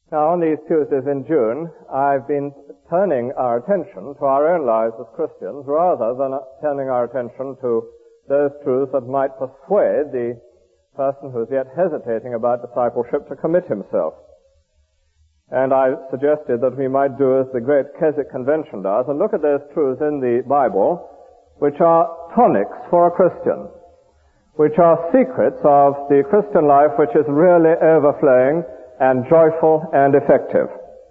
Now, on these Tuesdays in June, I've been turning our attention to our own lives as Christians rather than turning our attention to those truths that might persuade the person who is yet hesitating about discipleship to commit himself. And I suggested that we might do as the great Keswick Convention does and look at those truths in the Bible which are tonics for a Christian, which are secrets of the Christian life which is really overflowing and joyful and effective.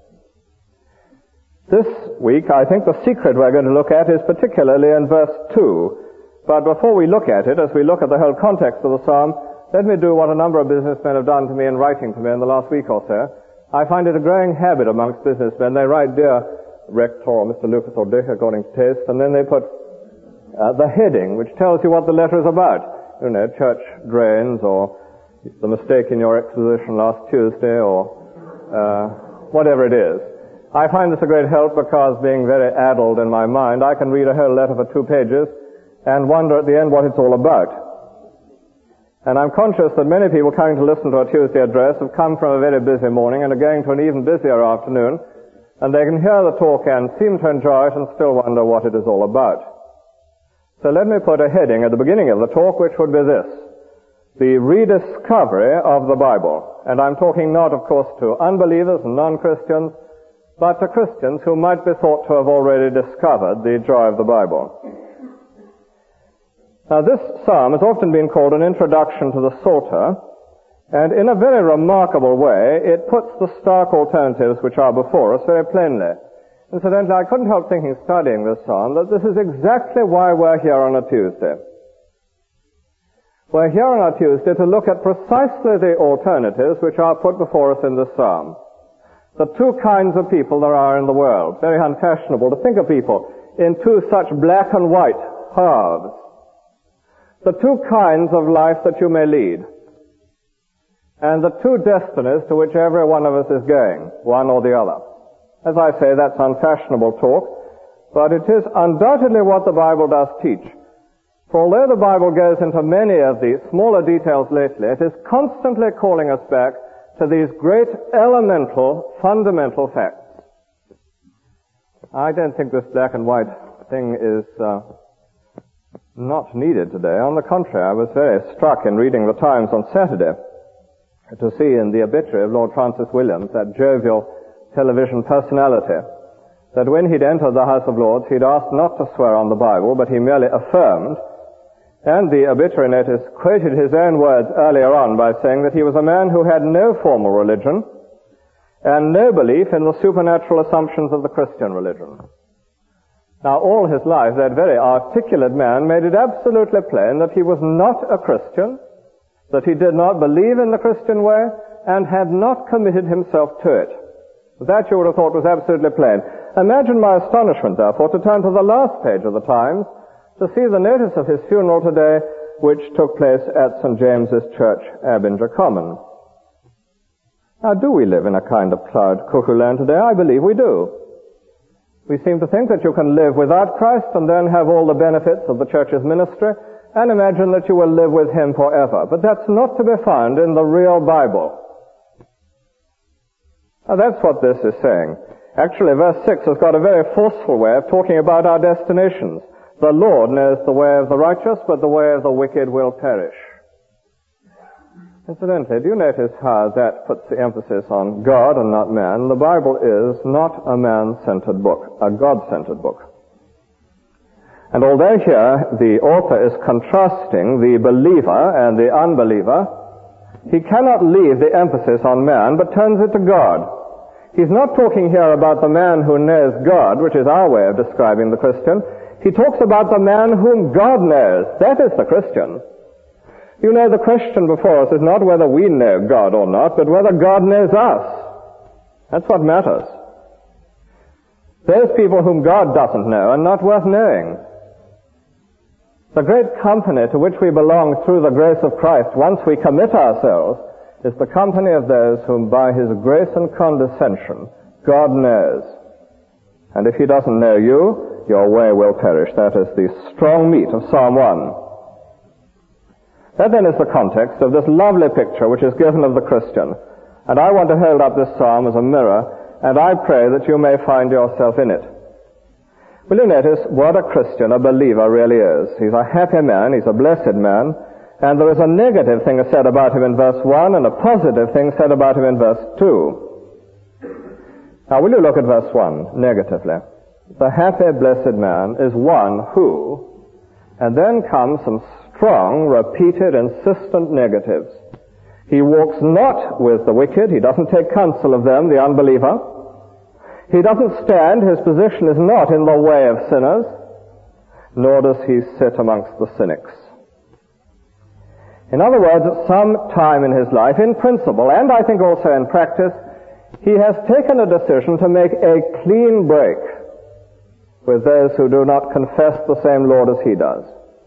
This week, I think the secret we're going to look at is particularly in verse 2. But before we look at it, as we look at the whole context of the psalm, let me do what a number of businessmen have done to me in writing to me in the last week or so. I find it a growing habit amongst businessmen. They write, "Dear Rector," or "Mr. Lucas," or "Dick," according to taste, and then they put the heading, which tells you what the letter is about. You know, church drains, or the mistake in your exposition last Tuesday, or whatever it is. I find this a great help because, being very addled in my mind, I can read a whole letter for 2 pages and wonder at the end what it's all about. And I'm conscious that many people coming to listen to a Tuesday address have come from a very busy morning and are going to an even busier afternoon, and they can hear the talk and seem to enjoy it and still wonder what it is all about. So let me put a heading at the beginning of the talk, which would be this: the rediscovery of the Bible. And I'm talking not, of course, to unbelievers and non-Christians, but to Christians who might be thought to have already discovered the joy of the Bible. Now, this psalm has often been called an introduction to the Psalter, and in a very remarkable way, it puts the stark alternatives which are before us very plainly. Incidentally, I couldn't help thinking, studying this psalm, that this is exactly why we're here on a Tuesday. We're here on our Tuesday to look at precisely the alternatives which are put before us in this psalm. The 2 kinds of people there are in the world. Very unfashionable to think of people in 2 such black and white halves. The 2 kinds of life that you may lead. And the 2 destinies to which every one of us is going, one or the other. As I say, that's unfashionable talk, but it is undoubtedly what the Bible does teach. For although the Bible goes into many of the smaller details lately, it is constantly calling us back to these great elemental, fundamental facts. I don't think this black and white thing is not needed today. On the contrary, I was very struck in reading the Times on Saturday to see in the obituary of Lord Francis Williams, that jovial television personality, that when he'd entered the House of Lords, he'd asked not to swear on the Bible, but he merely affirmed. And the obituary notice quoted his own words earlier on by saying that he was a man who had no formal religion and no belief in the supernatural assumptions of the Christian religion. Now, all his life, that very articulate man made it absolutely plain that he was not a Christian, that he did not believe in the Christian way, and had not committed himself to it. That you would have thought was absolutely plain. Imagine my astonishment, therefore, to turn to the last page of the Times to see the notice of his funeral today, which took place at St. James's Church, Abinger Common. Now, do we live in a kind of cloud cuckoo land today? I believe we do. We seem to think that you can live without Christ and then have all the benefits of the church's ministry and imagine that you will live with him forever. But that's not to be found in the real Bible. Now, that's what this is saying. Actually, verse 6 has got a very forceful way of talking about our destinations. The Lord knows the way of the righteous, but the way of the wicked will perish. Incidentally, do you notice how that puts the emphasis on God and not man? The Bible is not a man-centered book, a God-centered book. And although here the author is contrasting the believer and the unbeliever, he cannot leave the emphasis on man, but turns it to God. He's not talking here about the man who knows God, which is our way of describing the Christian. He talks about the man whom God knows. That is the Christian. You know, the question before us is not whether we know God or not, but whether God knows us. That's what matters. Those people whom God doesn't know are not worth knowing. The great company to which we belong through the grace of Christ, once we commit ourselves, is the company of those whom by his grace and condescension God knows. And if he doesn't know you, your way will perish. That is the strong meat of Psalm 1. That then is the context of this lovely picture which is given of the Christian. And I want to hold up this psalm as a mirror, and I pray that you may find yourself in it. Will you notice what a Christian, a believer, really is? He's a happy man, he's a blessed man, and there is a negative thing said about him in verse 1 and a positive thing said about him in verse 2. Now, will you look at verse 1 negatively? The happy, blessed man is one who, and then comes some strong, repeated, insistent negatives. He walks not with the wicked. He doesn't take counsel of them, the unbeliever. He doesn't stand. His position is not in the way of sinners, nor does he sit amongst the cynics. In other words, at some time in his life, in principle, and I think also in practice, he has taken a decision to make a clean break with those who do not confess the same Lord as he does.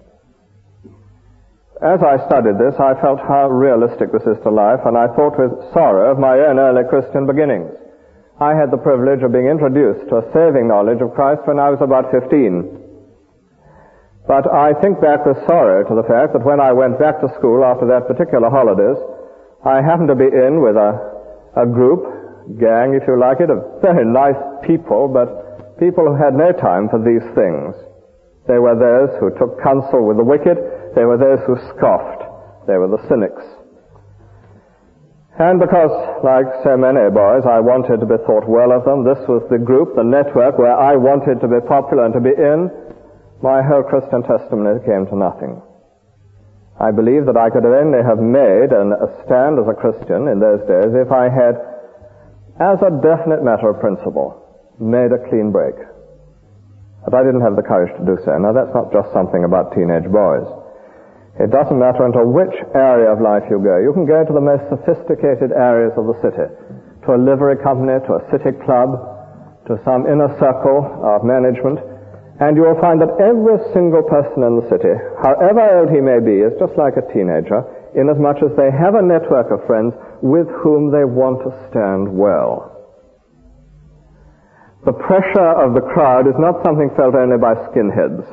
As I studied this, I felt how realistic this is to life, and I thought with sorrow of my own early Christian beginnings. I had the privilege of being introduced to a saving knowledge of Christ when I was about 15. But I think back with sorrow to the fact that when I went back to school after that particular holidays, I happened to be in with a group, gang if you like it, of very nice people, but people who had no time for these things. They were those who took counsel with the wicked. They were those who scoffed. They were the cynics. And because, like so many boys, I wanted to be thought well of them, this was the group, the network, where I wanted to be popular and to be in, my whole Christian testimony came to nothing. I believe that I could only have made a stand as a Christian in those days if I had, as a definite matter of principle, made a clean break. But I didn't have the courage to do so. Now, that's not just something about teenage boys. It doesn't matter into which area of life you go. You can go to the most sophisticated areas of the city, to a livery company, to a city club, to some inner circle of management, and you will find that every single person in the city, however old he may be, is just like a teenager, inasmuch as they have a network of friends with whom they want to stand well. The pressure of the crowd is not something felt only by skinheads.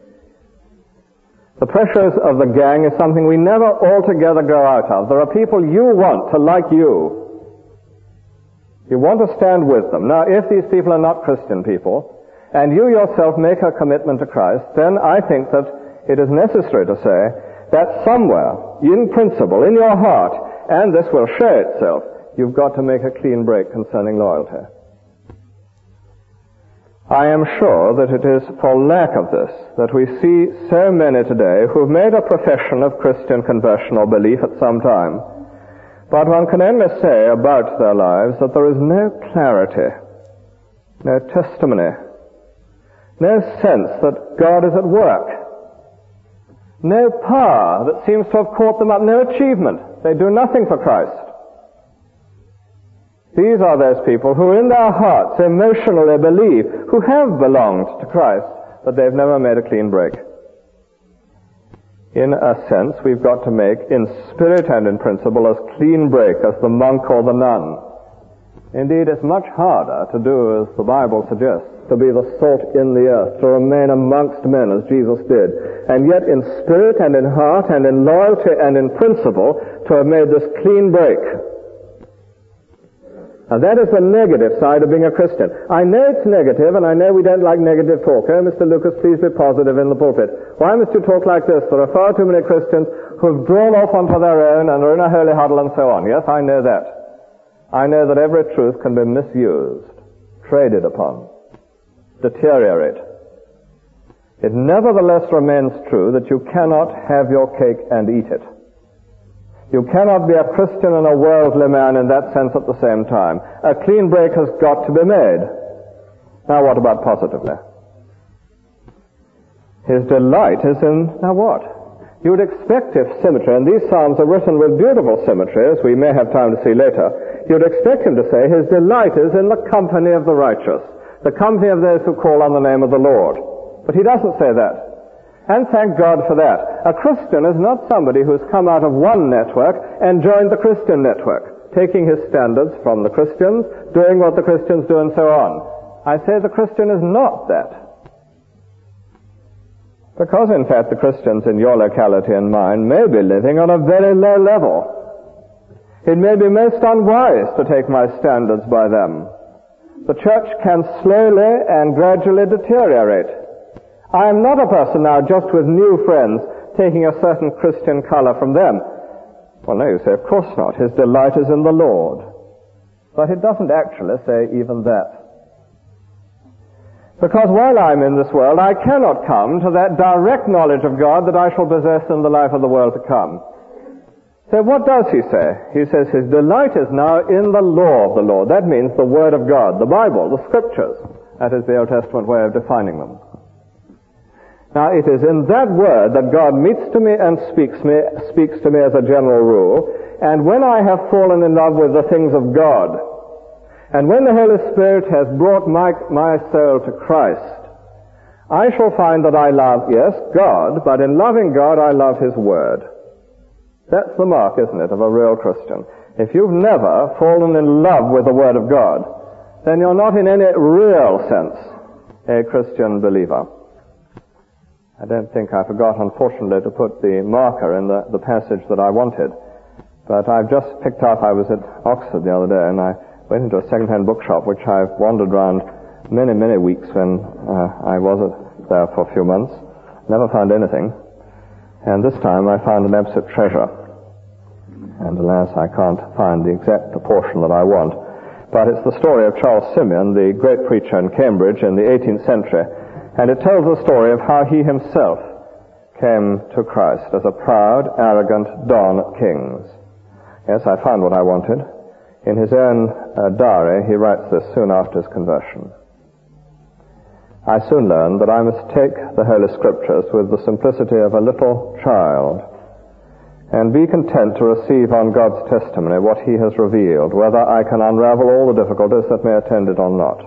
The pressures of the gang is something we never altogether go out of. There are people you want to like you. You want to stand with them. Now, if these people are not Christian people, and you yourself make a commitment to Christ, then I think that it is necessary to say that somewhere, in principle, in your heart, and this will show itself, you've got to make a clean break concerning loyalty. I am sure that it is for lack of this that we see so many today who've made a profession of Christian conversion or belief at some time, but one can only say about their lives that there is no clarity, no testimony, no sense that God is at work, no power that seems to have caught them up, no achievement. They do nothing for Christ. These are those people who in their hearts emotionally believe, who have belonged to Christ, but they've never made a clean break. In a sense, we've got to make, in spirit and in principle, as clean break as the monk or the nun. Indeed, it's much harder to do as the Bible suggests, to be the salt in the earth, to remain amongst men as Jesus did, and yet in spirit and in heart and in loyalty and in principle to have made this clean break. Now that is the negative side of being a Christian. I know it's negative, and I know we don't like negative talk. Oh, Mr. Lucas, please be positive in the pulpit. Why must you talk like this? There are far too many Christians who have drawn off onto their own and are in a holy huddle and so on. Yes, I know that. I know that every truth can be misused, traded upon, deteriorate. It nevertheless remains true that you cannot have your cake and eat it. You cannot be a Christian and a worldly man in that sense at the same time. A clean break has got to be made. Now what about positively? His delight is in, now what? You would expect if symmetry, and these psalms are written with beautiful symmetry, as we may have time to see later, you would expect him to say his delight is in the company of the righteous, the company of those who call on the name of the Lord. But he doesn't say that. And thank God for that. A Christian is not somebody who's come out of one network and joined the Christian network, taking his standards from the Christians, doing what the Christians do, and so on. I say the Christian is not that. Because, in fact, the Christians in your locality and mine may be living on a very low level. It may be most unwise to take my standards by them. The church can slowly and gradually deteriorate. I am not a person now just with new friends taking a certain Christian color from them. Well, no, you say, of course not. His delight is in the Lord. But it doesn't actually say even that. Because while I'm in this world, I cannot come to that direct knowledge of God that I shall possess in the life of the world to come. So what does he say? He says his delight is now in the law of the Lord. That means the Word of God, the Bible, the Scriptures. That is the Old Testament way of defining them. Now it is in that Word that God meets to me and speaks to me as a general rule. And when I have fallen in love with the things of God, and when the Holy Spirit has brought my soul to Christ, I shall find that I love, yes, God, but in loving God I love His Word. That's the mark, isn't it, of a real Christian. If you've never fallen in love with the Word of God, then you're not in any real sense a Christian believer. I don't think I forgot, unfortunately, to put the marker in the passage that I wanted. But I've just picked up, I was at Oxford the other day, and I went into a second-hand bookshop, which I've wandered around many, many weeks when I was there for a few months. Never found anything. And this time I found an absolute treasure. And alas, I can't find the exact proportion that I want. But it's the story of Charles Simeon, the great preacher in Cambridge in the 18th century. And it tells the story of how he himself came to Christ as a proud, arrogant Don at King's. Yes, I found what I wanted. In his own diary, he writes this soon after his conversion. I soon learned that I must take the Holy Scriptures with the simplicity of a little child and be content to receive on God's testimony what He has revealed, whether I can unravel all the difficulties that may attend it or not.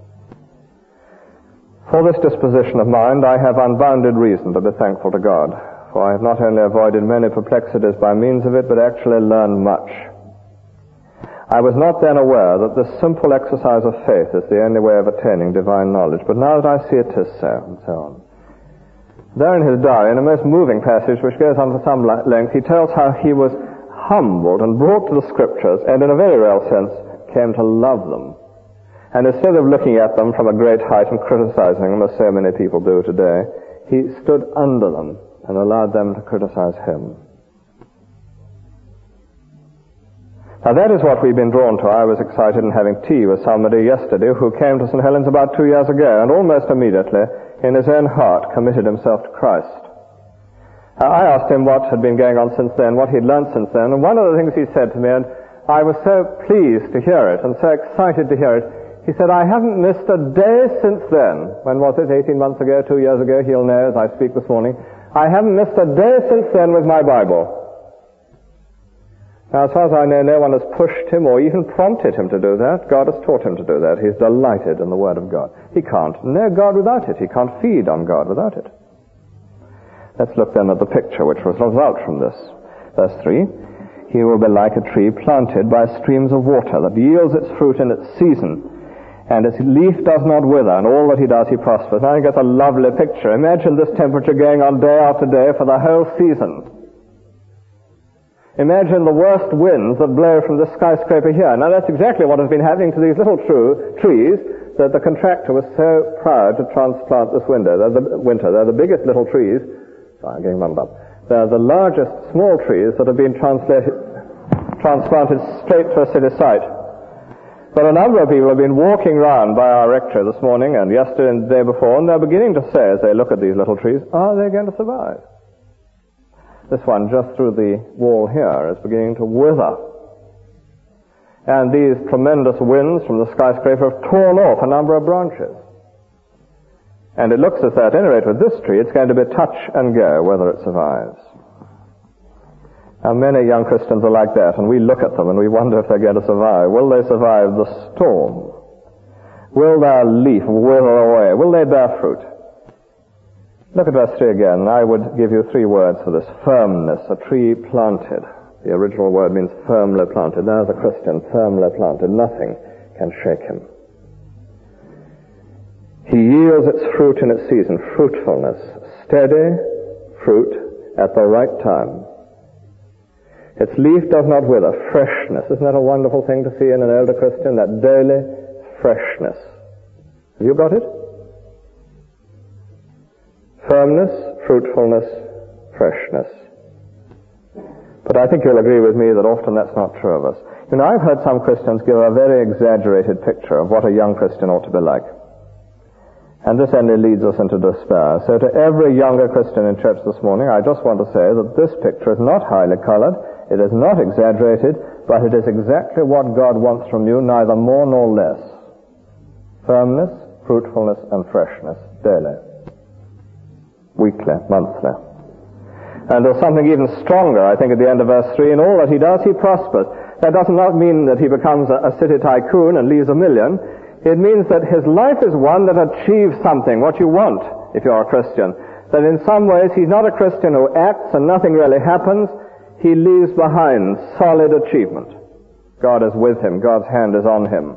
For this disposition of mind, I have unbounded reason to be thankful to God, for I have not only avoided many perplexities by means of it, but actually learned much. I was not then aware that this simple exercise of faith is the only way of attaining divine knowledge, but now that I see it is so, and so on. There in his diary, in a most moving passage which goes on for some length, he tells how he was humbled and brought to the Scriptures, and in a very real sense came to love them. And instead of looking at them from a great height and criticizing them, as so many people do today, he stood under them and allowed them to criticize him. Now that is what we've been drawn to. I was excited in having tea with somebody yesterday who came to St. Helens about 2 years ago and almost immediately, in his own heart, committed himself to Christ. I asked him what had been going on since then, what he'd learned since then, and one of the things he said to me, and I was so pleased to hear it and so excited to hear it, he said, I haven't missed a day since then. When was it? 18 months ago, 2 years ago? He'll know as I speak this morning. I haven't missed a day since then with my Bible. Now, as far as I know, no one has pushed him or even prompted him to do that. God has taught him to do that. He's delighted in the Word of God. He can't know God without it. He can't feed on God without it. Let's look then at the picture which results out from this. Verse 3, He will be like a tree planted by streams of water that yields its fruit in its season, and its leaf does not wither, and all that he does he prospers. Now you get a lovely picture. Imagine this temperature going on day after day for the whole season. Imagine the worst winds that blow from this skyscraper here. Now that's exactly what has been happening to these little trees that the contractor was so proud to transplant this winter. They're the biggest little trees. Sorry, I'm getting mumbled up. They're the largest small trees that have been transplanted straight to a city site. But a number of people have been walking round by our rectory this morning and yesterday and the day before, and they're beginning to say as they look at these little trees, are they going to survive? This one just through the wall here is beginning to wither. And these tremendous winds from the skyscraper have torn off a number of branches. And it looks as though, at any rate with this tree, it's going to be touch and go whether it survives. Now many young Christians are like that, and we look at them and we wonder if they're going to survive. Will they survive the storm? Will their leaf wither away? Will they bear fruit? Look at verse 3 again. I would give you 3 words for this. Firmness, a tree planted. The original word means firmly planted. There's a Christian, firmly planted. Nothing can shake him. He yields its fruit in its season. Fruitfulness. Steady fruit at the right time. Its leaf does not wither. Freshness. Isn't that a wonderful thing to see in an elder Christian? That daily freshness. Have you got it? Firmness, fruitfulness, freshness. But I think you'll agree with me that often that's not true of us. You know, I've heard some Christians give a very exaggerated picture of what a young Christian ought to be like. And this only leads us into despair. So to every younger Christian in church this morning, I just want to say that this picture is not highly colored, it is not exaggerated, but it is exactly what God wants from you, neither more nor less. Firmness, fruitfulness, and freshness, daily, weekly, monthly. And there's something even stronger, I think, at the end of verse 3. In all that he does, he prospers. That does not mean that he becomes a city tycoon and leaves $1 million. It means that his life is one that achieves something, what you want, if you're a Christian. That in some ways he's not a Christian who acts and nothing really happens. He leaves behind solid achievement. God is with him. God's hand is on him.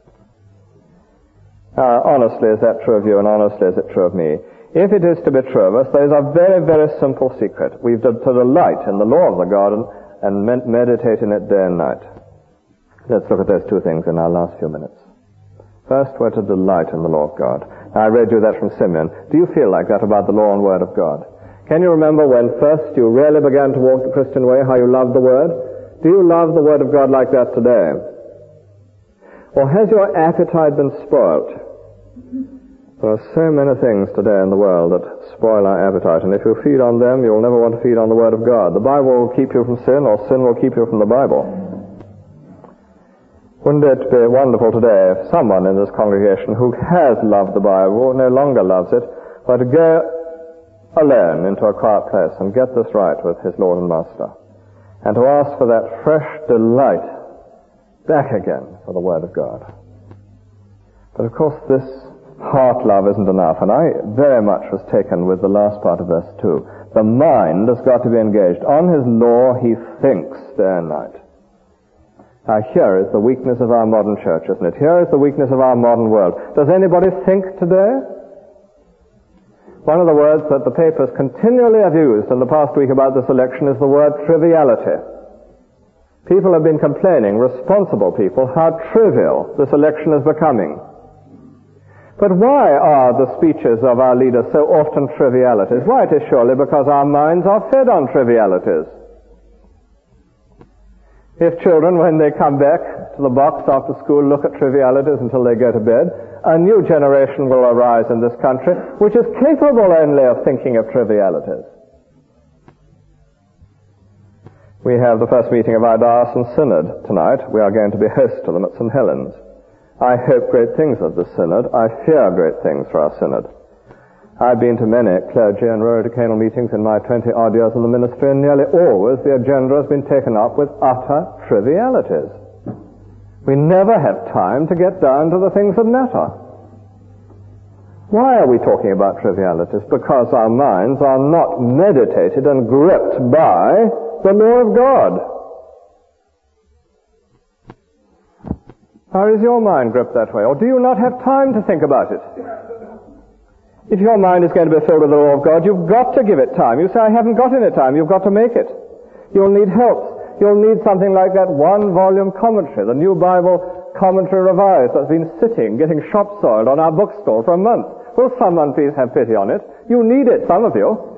Honestly, is that true of you, and honestly, is it true of me? If it is to be true of us, there is a very, very simple secret. We've to delight in the law of the garden and meditate in it day and night. Let's look at those two things in our last few minutes. First, we're to delight in the law of God. Now, I read you that from Simeon. Do you feel like that about the law and word of God? Can you remember when first you really began to walk the Christian way, how you loved the Word? Do you love the Word of God like that today? Or has your appetite been spoiled? There are so many things today in the world that spoil our appetite, and if you feed on them, you'll never want to feed on the Word of God. The Bible will keep you from sin, or sin will keep you from the Bible. Wouldn't it be wonderful today if someone in this congregation who has loved the Bible, no longer loves it, were to go alone into a quiet place and get this right with his Lord and Master, and to ask for that fresh delight back again for the Word of God. But of course this heart love isn't enough, and I very much was taken with the last part of verse 2. The mind has got to be engaged. On his law he thinks day and night. Now here is the weakness of our modern church, isn't it? Here is the weakness of our modern world. Does anybody think today? One of the words that the papers continually have used in the past week about this election is the word triviality. People have been complaining, responsible people, how trivial this election is becoming. But why are the speeches of our leaders so often trivialities? Why, it is surely because our minds are fed on trivialities. If children, when they come back to the box after school, look at trivialities until they go to bed, a new generation will arise in this country which is capable only of thinking of trivialities. We have the first meeting of our Diocesan Synod tonight. We are going to be hosts to them at St. Helens. I hope great things of the Synod. I fear great things for our Synod. I've been to many clergy and rural decanal meetings in my 20-odd years in the ministry, and nearly always the agenda has been taken up with utter trivialities. We never have time to get down to the things that matter. Why are we talking about trivialities? Because our minds are not meditated and gripped by the law of God. How is your mind gripped that way? Or do you not have time to think about it? If your mind is going to be filled with the law of God, you've got to give it time. You say, I haven't got any time. You've got to make it. You'll need help. You'll need something like that one-volume commentary, the New Bible Commentary Revised, that's been sitting, getting shop-soiled on our bookstore for a month. Will someone please have pity on it? You need it, some of you.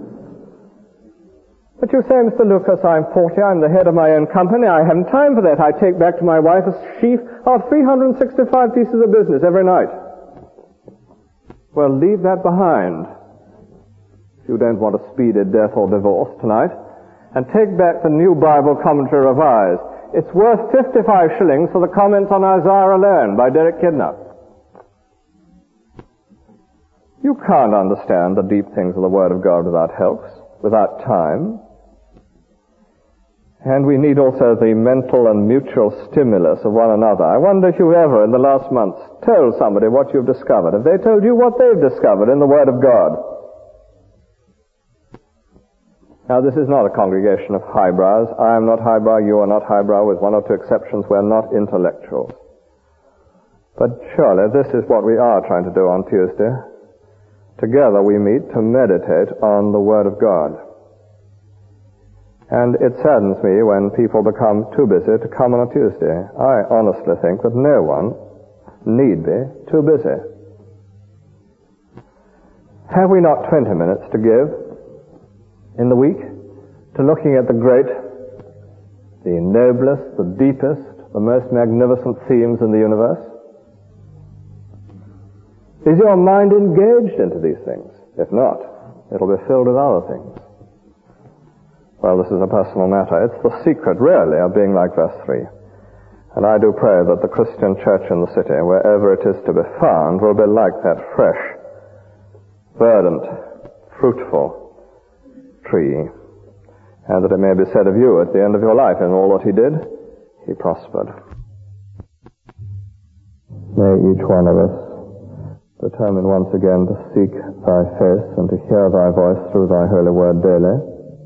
But you say, Mr. Lucas, I'm 40, I'm the head of my own company, I haven't time for that. I take back to my wife a sheaf of 365 pieces of business every night. Well, leave that behind if you don't want a speedy death or divorce tonight, and take back the New Bible Commentary Revised. It's worth 55 shillings for the comments on Isaiah alone by Derek Kidner. You can't understand the deep things of the Word of God without helps, without time. And we need also the mental and mutual stimulus of one another. I wonder if you've ever, in the last months, told somebody what you've discovered. Have they told you what they've discovered in the Word of God? Now, this is not a congregation of highbrows. I am not highbrow, you are not highbrow, with one or two exceptions. We're not intellectuals. But surely this is what we are trying to do on Tuesday. Together we meet to meditate on the Word of God. And it saddens me when people become too busy to come on a Tuesday. I honestly think that no one need be too busy. Have we not 20 minutes to give in the week to looking at the great, the noblest, the deepest, the most magnificent themes in the universe? Is your mind engaged into these things? If not, it'll be filled with other things. Well, this is a personal matter. It's the secret, really, of being like verse 3. And I do pray that the Christian church in the city, wherever it is to be found, will be like that fresh, verdant, fruitful tree. And that it may be said of you at the end of your life, in all that he did, he prospered. May each one of us determine once again to seek thy face and to hear thy voice through thy holy word daily.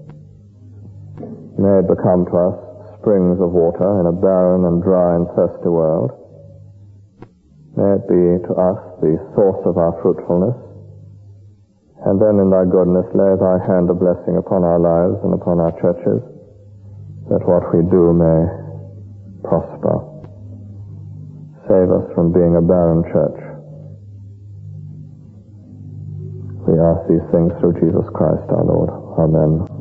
May it become to us springs of water in a barren and dry and thirsty world. May it be to us the source of our fruitfulness. And then in thy goodness lay thy hand of blessing upon our lives and upon our churches, that what we do may prosper. Save us from being a barren church. We ask these things through Jesus Christ our Lord. Amen.